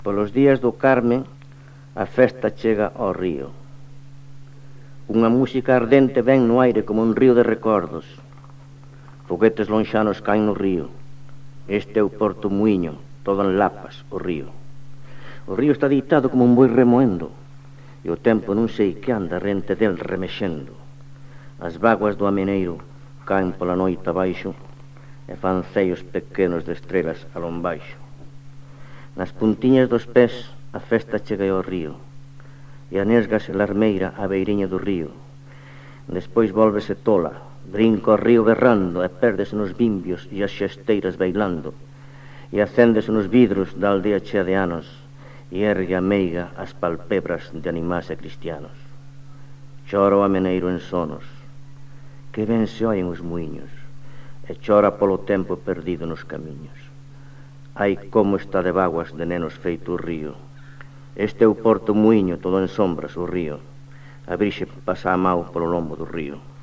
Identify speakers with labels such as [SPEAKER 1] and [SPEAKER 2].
[SPEAKER 1] Polos días do Carmen, a festa chega ao río. Unha música ardente ven no aire como un río de recordos. Foguetes lonxanos caen no río. Este é o Porto Muiño, todo en lapas, o río. O río está deitado como un boi remoendo, e o tempo non sei que anda rente del remexendo. As vaguas do ameneiro caen pola noite abaixo e fan ceos pequenos de estrelas alón baixo. Nas puntiñas dos pés a festa chega ao río e anesgase larmeira a beiriña do río. Despois vólvese tola, brinca o río berrando e pérdese nos bimbios e as xesteiras bailando, e acéndese nos vidros da aldea chea de anos e ergue a meiga as palpebras de animais e cristianos. Chora o ameneiro en sonos, que ben se oen os muiños, e chora polo tempo perdido nos camiños. Ai, como está de vaguas de nenos feito o río. Este é o Porto Muiño, todo en sombras, o río. A Virxe pasa a mau polo lombo do río.